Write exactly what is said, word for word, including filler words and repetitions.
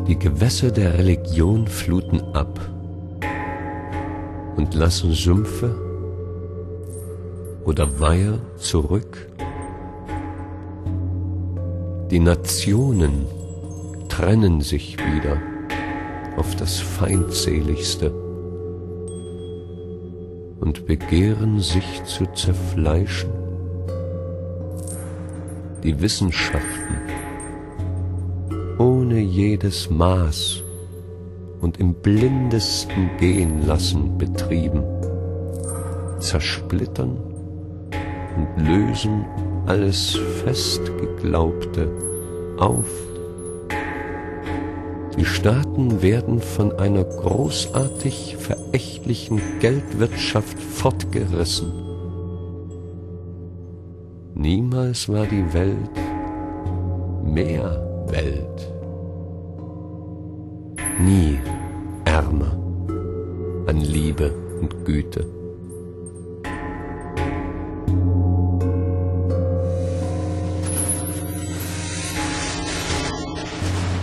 Die Gewässer der Religion fluten ab und lassen Sümpfe oder Weiher zurück. Die Nationen trennen sich wieder auf das Feindseligste und begehren sich zu zerfleischen. Die Wissenschaften ohne jedes Maß und im blindesten Gehenlassen betrieben, zersplittern und lösen alles Festgeglaubte auf. Die Staaten werden von einer großartig verächtlichen Geldwirtschaft fortgerissen. Niemals war die Welt mehr Welt, nie ärmer an Liebe und Güte.